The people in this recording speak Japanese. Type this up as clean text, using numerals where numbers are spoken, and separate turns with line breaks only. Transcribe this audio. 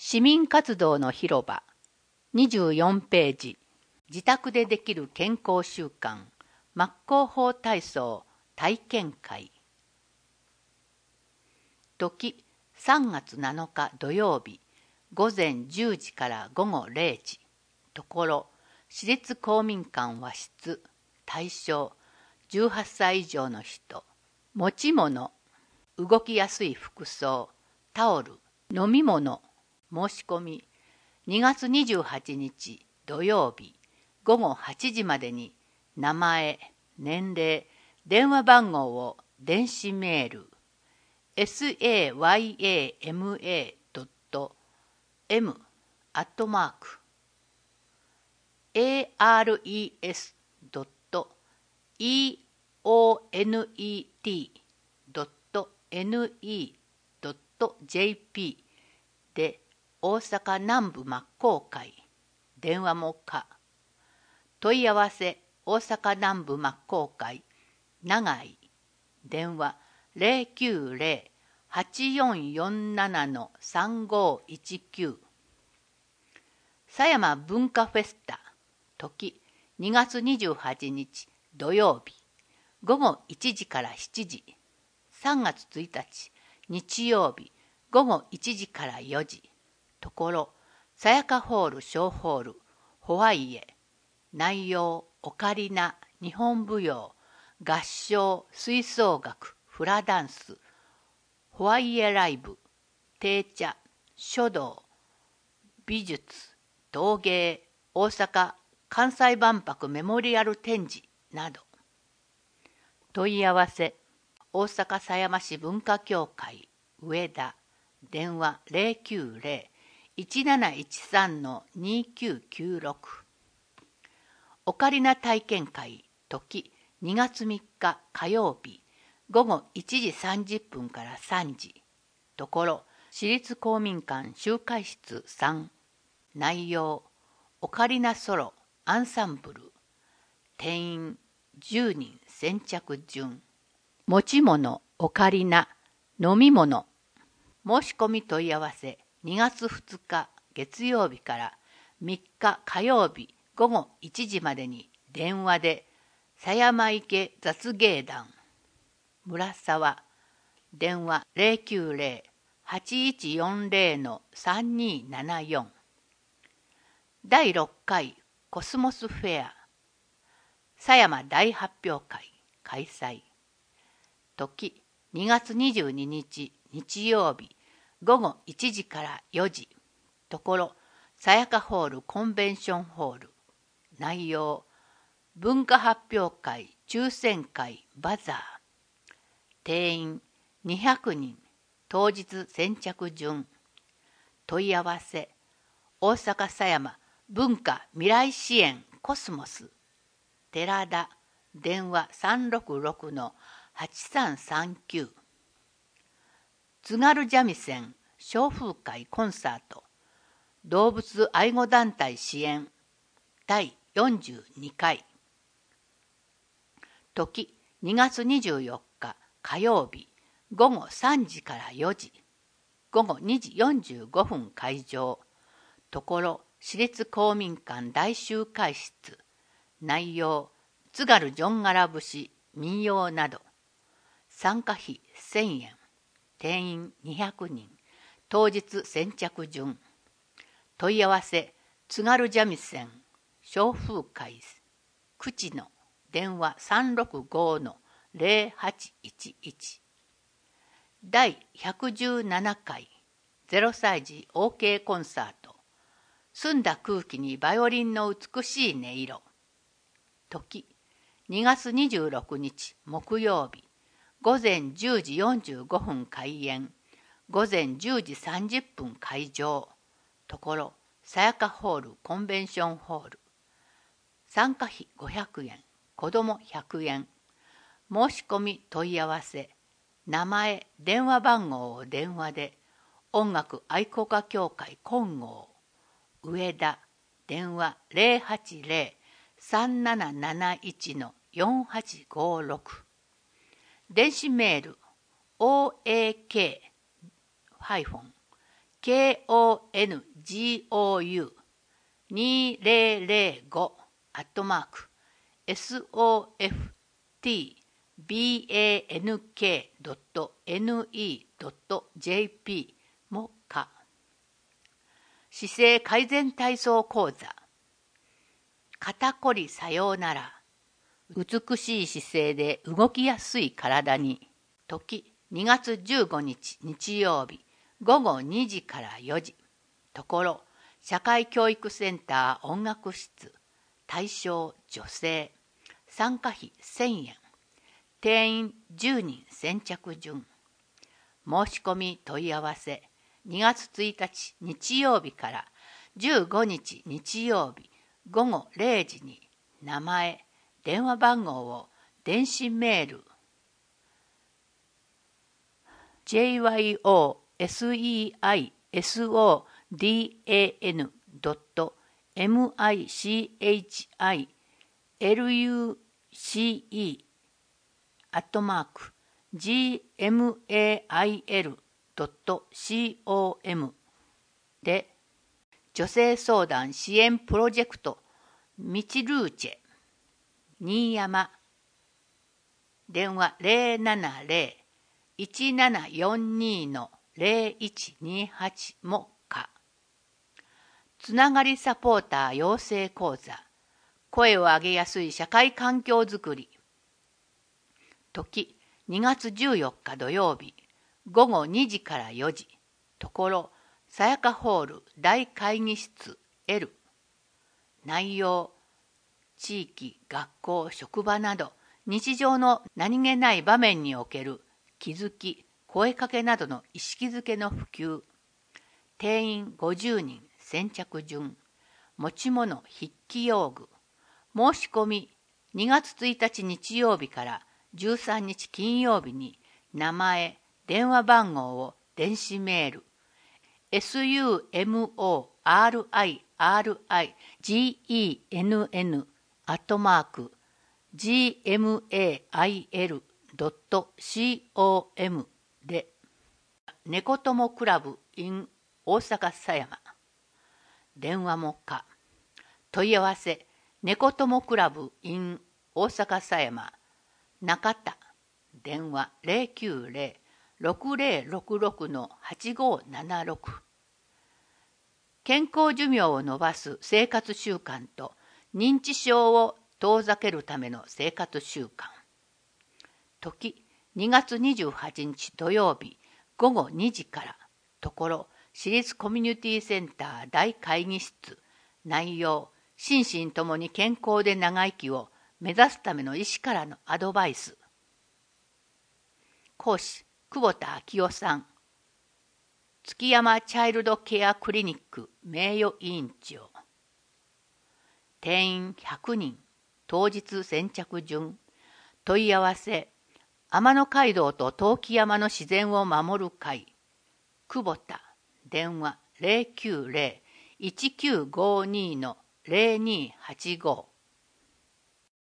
市民活動の広場24ページ。自宅でできる健康習慣真っ向法体操体験会。時3月7日土曜日午前10時から午後0時。ところ市立公民館和室。対象18歳以上の人。持ち物、動きやすい服装、タオル、飲み物。申し込み2月28日土曜日午後8時までに名前、年齢、電話番号を電子メール sayama@ars.eonet.ne.jp で大阪南部真向会電話も可。問い合わせ大阪南部真向会長井電話090-8447-3519。狭山文化フェスタ時2月28日土曜日午後1時から7時。3月1日日曜日午後1時から4時。ところさやかホール小ホールホワイエ。内容オカリナ、日本舞踊、合唱、吹奏楽、フラダンス、ホワイエライブ、定茶、書道、美術、陶芸、大阪・関西万博メモリアル展示など。問い合わせ大阪狭山市文化協会上田電話090-1713-2996。オカリナ体験会時2月3日火曜日午後1時30分から3時。ところ市立公民館集会室3。内容オカリナソロアンサンブル。定員10人先着順。持ち物オカリナ、飲み物。申し込み問い合わせ2月2日月曜日から3日火曜日午後1時までに電話で狭山池雑芸団村沢電話090-8140-3274。第6回コスモスフェア狭山大発表会開催。時2月22日日曜日午後1時から4時。ところさやかホールコンベンションホール。内容文化発表会抽選会バザー。定員200人当日先着順。問い合わせ大阪狭山文化未来支援コスモス寺田電話366-8339。津軽三味線小風会コンサート動物愛護団体支援第42回。時2月24日火曜日午後3時から4時。午後2時45分会場。ところ市立公民館大集会室。内容津軽じょんがら節民謡など。参加費1000円。定員200人当日先着順。問い合わせ津軽三味線小風会口の電話365-0811。第117回0歳児 OK コンサート澄んだ空気にバイオリンの美しい音色。時2月26日木曜日午前10時45分開演午前10時30分会場。ところさやかホールコンベンションホール。参加費500円子ども100円。申し込み問い合わせ名前電話番号を電話で音楽愛好家協会金剛上田電話080-3771-4856。電子メール oak- kongofu2005@softbank.ne.jp もか。姿勢改善体操講座。肩こりさようなら。美しい姿勢で動きやすい体に。時2月15日日曜日午後2時から4時。ところ社会教育センター音楽室。対象女性。参加費1000円。定員10人先着順。申し込み問い合わせ2月1日日曜日から15日日曜日午後0時に名前、電話番号を電子メール jyosuican@gmail.com で女性相談支援プロジェクトミチルーチェ新山電話070-1742-0128もか。つながりサポーター養成講座。声を上げやすい社会環境づくり。時2月14日土曜日午後2時から4時。ところさやかホール大会議室 L。内容地域、学校、職場など日常の何気ない場面における気づき、声かけなどの意識づけの普及。定員50人先着順。持ち物筆記用具。申し込み2月1日日曜日から13日金曜日に名前、電話番号を電子メールsumorign@gmail.com で猫友クラブ in 大阪狭山電話もか。問い合わせ猫友クラブ in 大阪狭山中田電話090-6066-8576健康寿命を延ばす生活習慣と認知症を遠ざけるための生活習慣。時2月28日土曜日午後2時から。ところ私立コミュニティセンター大会議室。内容心身ともに健康で長生きを目指すための医師からのアドバイス。講師久保田昭夫さん。月山チャイルドケアクリニック名誉委員長。定員100人当日先着順。問い合わせ天野街道と陶器山の自然を守る会久保田電話090-1952-0285